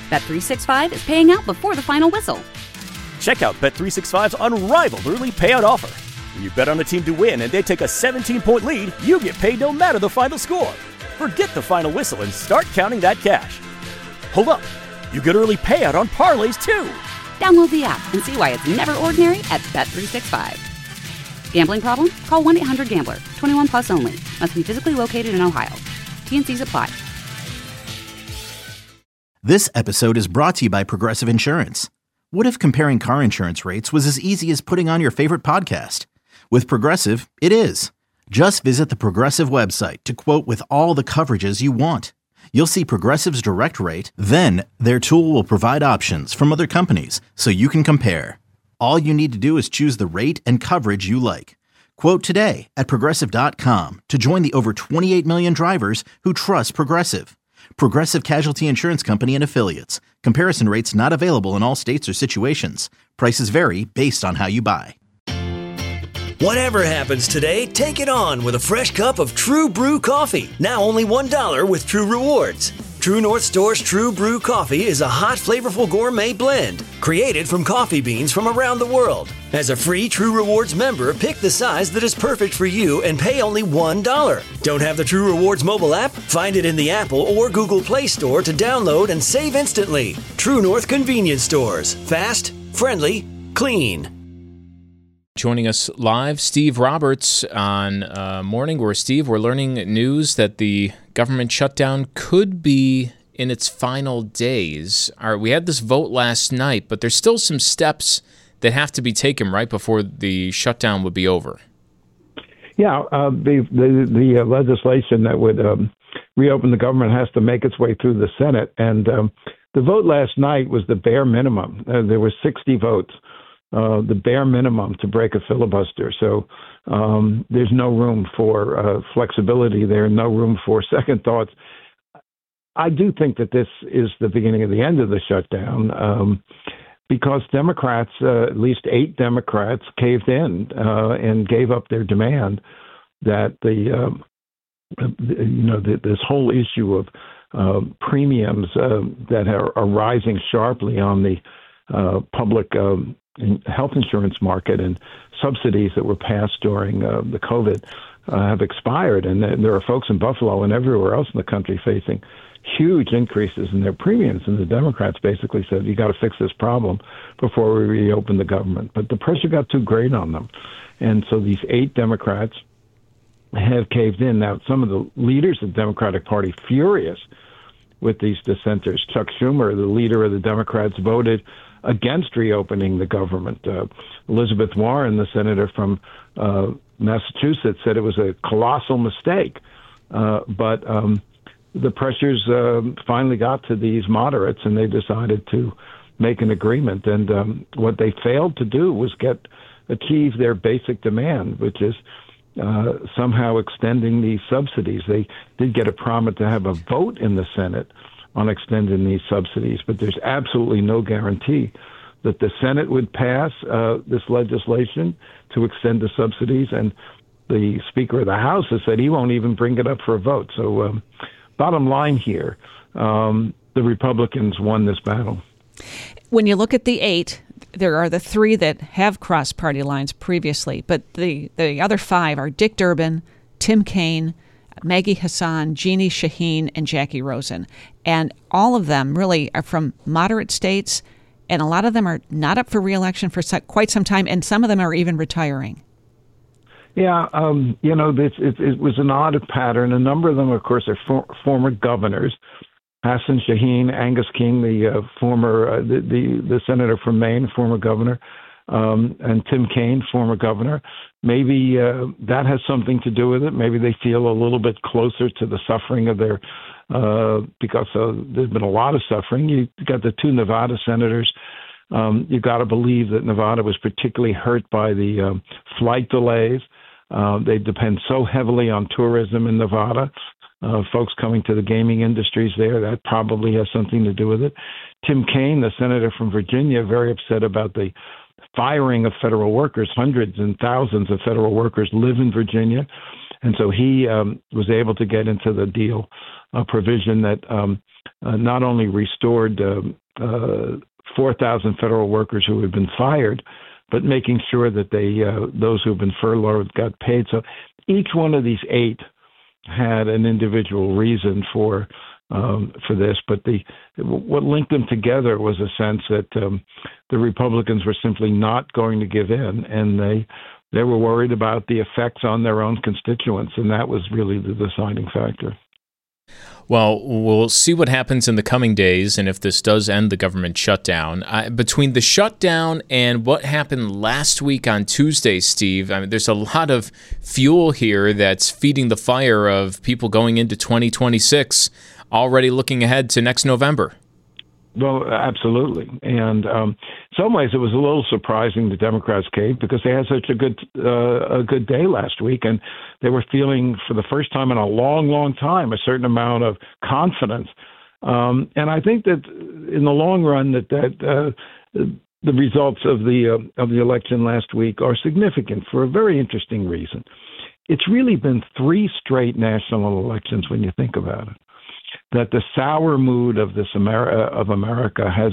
Bet365 is paying out before the final whistle. Check out Bet365's unrivaled early payout offer. When you bet on a team to win and they take a 17-point lead, you get paid no matter the final score. Forget the final whistle and start counting that cash. Hold up. You get early payout on parlays, too. Download the app and see why it's never ordinary at Bet365. Gambling problem? Call 1-800-GAMBLER. 21 plus only. Must be physically located in Ohio. T&Cs apply. This episode is brought to you by Progressive Insurance. What if comparing car insurance rates was as easy as putting on your favorite podcast? With Progressive, it is. Just visit the Progressive website to quote with all the coverages you want. You'll see Progressive's direct rate, then their tool will provide options from other companies so you can compare. All you need to do is choose the rate and coverage you like. Quote today at Progressive.com to join the over 28 million drivers who trust Progressive. Progressive Casualty Insurance Company and Affiliates. Comparison rates not available in all states or situations. Prices vary based on how you buy. Whatever happens today, take it on with a fresh cup of True Brew coffee. Now only $1 with True Rewards. True North Store's True Brew coffee is a hot, flavorful gourmet blend created from coffee beans from around the world. As a free True Rewards member, pick the size that is perfect for you and pay only $1. Don't have the True Rewards mobile app? Find it in the Apple or Google Play Store to download and save instantly. True North Convenience Stores. Fast, friendly, clean. Joining us live, Steve Roberts on Morning, where, Steve, we're learning news that the government shutdown could be in its final days. We had this vote last night, but there's still some steps that have to be taken right before the shutdown would be over. Yeah, the legislation that would reopen the government has to make its way through the Senate, and the vote last night was the bare minimum. There were 60 votes. The bare minimum to break a filibuster. So there's no room for flexibility there, no room for second thoughts. I do think that this is the beginning of the end of the shutdown because Democrats, at least 8 Democrats, caved in and gave up their demand that this whole issue of premiums that are rising sharply on the public health insurance market and subsidies that were passed during the COVID have expired. And there are folks in Buffalo and everywhere else in the country facing huge increases in their premiums. And the Democrats basically said, you got to fix this problem before we reopen the government. But the pressure got too great on them. And so these 8 Democrats have caved in. Now, some of the leaders of the Democratic Party furious with these dissenters. Chuck Schumer, the leader of the Democrats, voted against reopening the government. Elizabeth Warren, the senator from Massachusetts, said it was a colossal mistake. But the pressures finally got to these moderates, and they decided to make an agreement. And what they failed to do was achieve their basic demand, which is somehow extending these subsidies. They did get a promise to have a vote in the Senate on extending these subsidies, but there's absolutely no guarantee that the Senate would pass this legislation to extend the subsidies, and the Speaker of the House has said he won't even bring it up for a vote. So bottom line here, the Republicans won this battle. When you look at the 8, there are the 3 that have crossed party lines previously, but the other 5 are Dick Durbin, Tim Kaine, Maggie Hassan, Jeannie Shaheen, and Jackie Rosen. And all of them really are from moderate states, and a lot of them are not up for re-election for quite some time, and some of them are even retiring. Yeah, it was an odd pattern. A number of them, of course, are former governors. Hassan Shaheen, Angus King, the former the senator from Maine, former governor, and Tim Kaine, former governor. Maybe that has something to do with it. Maybe they feel a little bit closer to the suffering of their because there's been a lot of suffering. You got the 2 Nevada senators. You got to believe that Nevada was particularly hurt by the flight delays. They depend so heavily on tourism in Nevada. Folks coming to the gaming industries there, that probably has something to do with it. Tim Kaine, the senator from Virginia, very upset about the firing of federal workers. Hundreds and thousands of federal workers live in Virginia. And so he was able to get into the deal a provision that not only restored 4,000 federal workers who had been fired, but making sure that those who have been furloughed got paid. So each one of these 8 had an individual reason for this, but what linked them together was a sense that the Republicans were simply not going to give in, and they were worried about the effects on their own constituents, and that was really the deciding factor. Well, we'll see what happens in the coming days, and if this does end the government shutdown. Between the shutdown and what happened last week on Tuesday, Steve, I mean, there's a lot of fuel here that's feeding the fire of people going into 2026, already looking ahead to next November. Well, absolutely. And in some ways, it was a little surprising the Democrats caved because they had such a good day last week, and they were feeling for the first time in a long, long time a certain amount of confidence. And I think that in the long run, that the results of the election last week are significant for a very interesting reason. It's really been 3 straight national elections when you think about it, that the sour mood of America has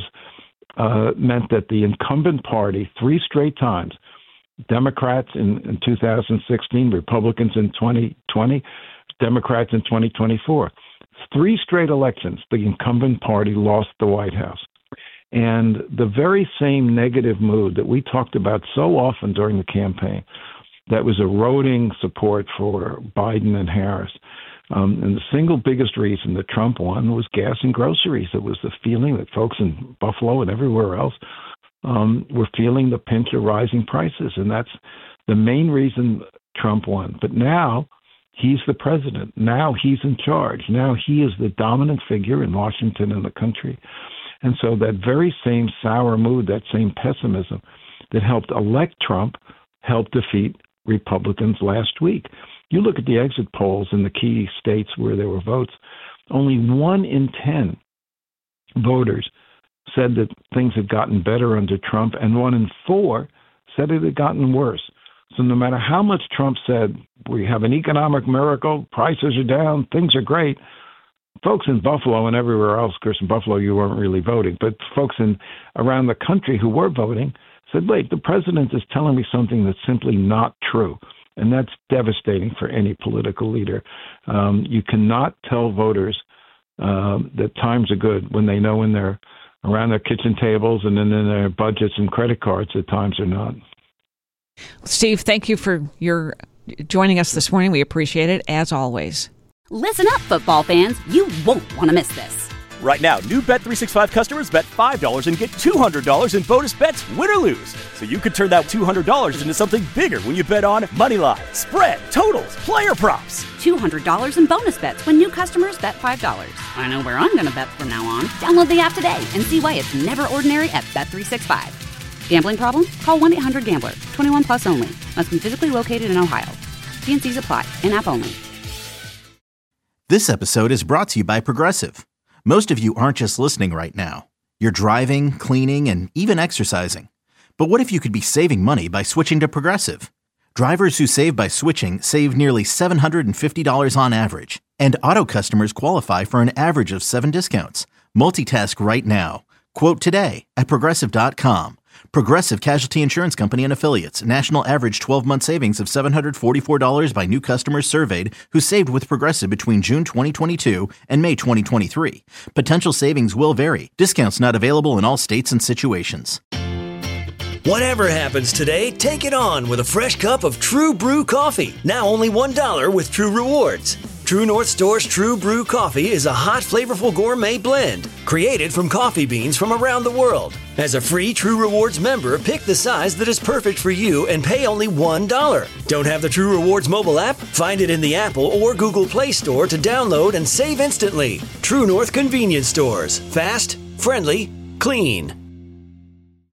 meant that the incumbent party 3 straight times, Democrats in 2016, Republicans in 2020, Democrats in 2024, 3 straight elections, the incumbent party lost the White House. And the very same negative mood that we talked about so often during the campaign that was eroding support for Biden and Harris, and the single biggest reason that Trump won was gas and groceries. It was the feeling that folks in Buffalo and everywhere else were feeling the pinch of rising prices. And that's the main reason Trump won. But now he's the president. Now he's in charge. Now he is the dominant figure in Washington and the country. And so that very same sour mood, that same pessimism that helped elect Trump helped defeat Republicans last week. You look at the exit polls in the key states where there were votes, only 1 in 10 voters said that things had gotten better under Trump, and 1 in 4 said it had gotten worse. So no matter how much Trump said, we have an economic miracle, prices are down, things are great, folks in Buffalo and everywhere else, of course in Buffalo you weren't really voting, but folks around the country who were voting said, wait, the president is telling me something that's simply not true. And that's devastating for any political leader. You cannot tell voters that times are good when they know when they're around their kitchen tables and then in their budgets and credit cards that times are not. Steve, thank you for your joining us this morning. We appreciate it, as always. Listen up, football fans. You won't want to miss this. Right now, new Bet365 customers bet $5 and get $200 in bonus bets, win or lose. So you could turn that $200 into something bigger when you bet on moneyline, spread, totals, player props. $200 in bonus bets when new customers bet $5. I know where I'm going to bet from now on. Download the app today and see why it's never ordinary at Bet365. Gambling problem? Call 1-800-GAMBLER. 21 plus only. Must be physically located in Ohio. T&Cs apply. In-app only. This episode is brought to you by Progressive. Most of you aren't just listening right now. You're driving, cleaning, and even exercising. But what if you could be saving money by switching to Progressive? Drivers who save by switching save nearly $750 on average. And auto customers qualify for an average of 7 discounts. Multitask right now. Quote today at Progressive.com. Progressive Casualty Insurance Company and Affiliates. National average 12-month savings of $744 by new customers surveyed who saved with Progressive between June 2022 and May 2023. Potential savings will vary. Discounts not available in all states and situations. Whatever happens today, take it on with a fresh cup of True Brew coffee. Now only $1 with True Rewards. True North Store's True Brew coffee is a hot, flavorful gourmet blend created from coffee beans from around the world. As a free True Rewards member, pick the size that is perfect for you and pay only $1. Don't have the True Rewards mobile app? Find it in the Apple or Google Play Store to download and save instantly. True North Convenience Stores. Fast, friendly, clean.